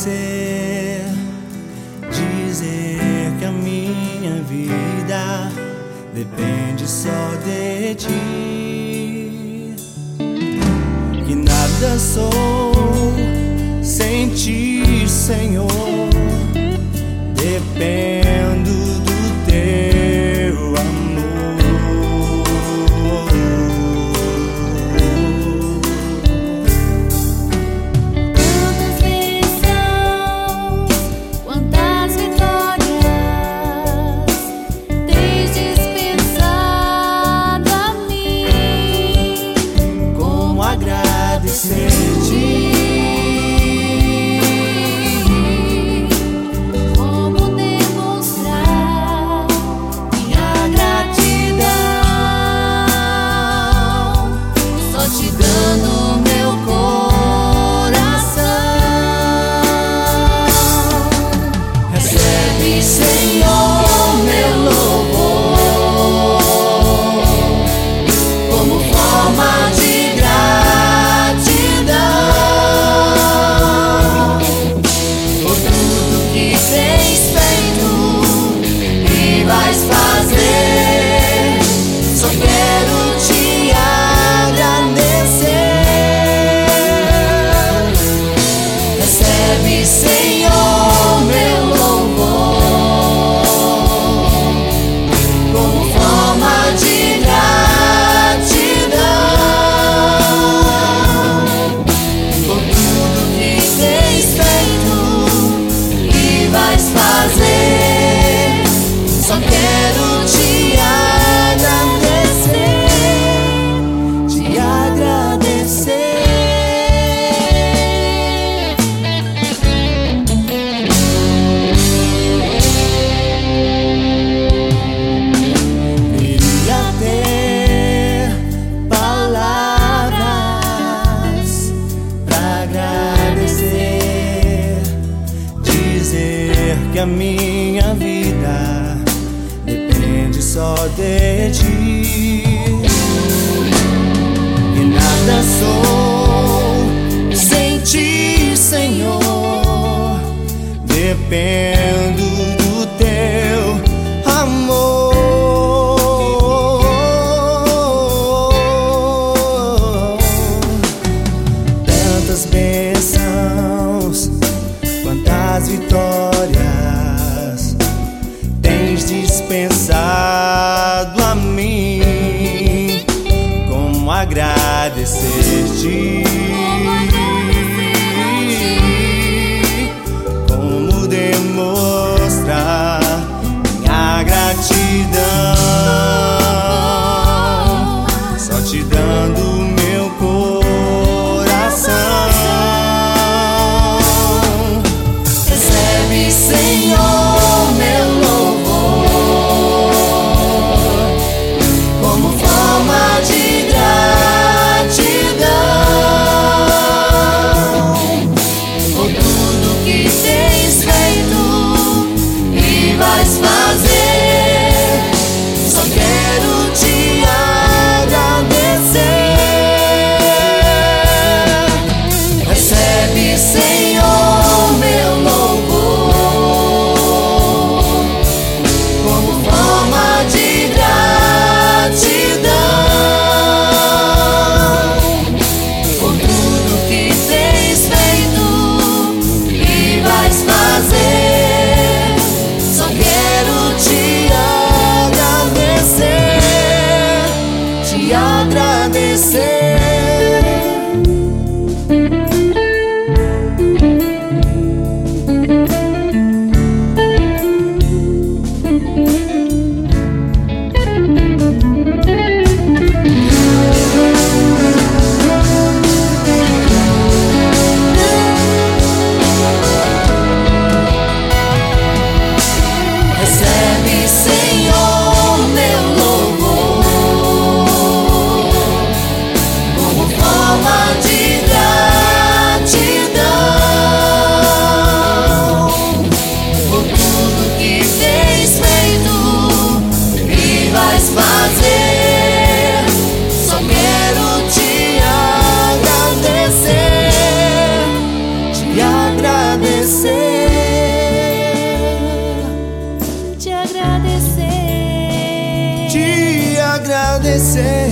agradecer, dizer que a minha vida depende só de ti, que nada sou sem ti, Senhor. Dependo do teu amor. Quantas bênçãos, quantas vitórias tens dispensado a mim. Como agradecer-te? Que a minha vida depende só de ti, e nada sou sem ti, Senhor. Dependo do teu amor. Tantas bênçãos, quantas vitórias tens dispensado a mim. Como agradecer-te? Como demonstrar minha gratidão? Só te dando meu coração. Recebe, Senhor, meu louvor, como forma de gratidão por tudo que tens feito e vais fazer. Só quero te agradecer. Recebe, Senhor, meu louvor, como forma de gratidão por tudo que tens feito e vais fazer. Só quero te agradecer. Recebe, Senhor, meu louvor, te agradecer.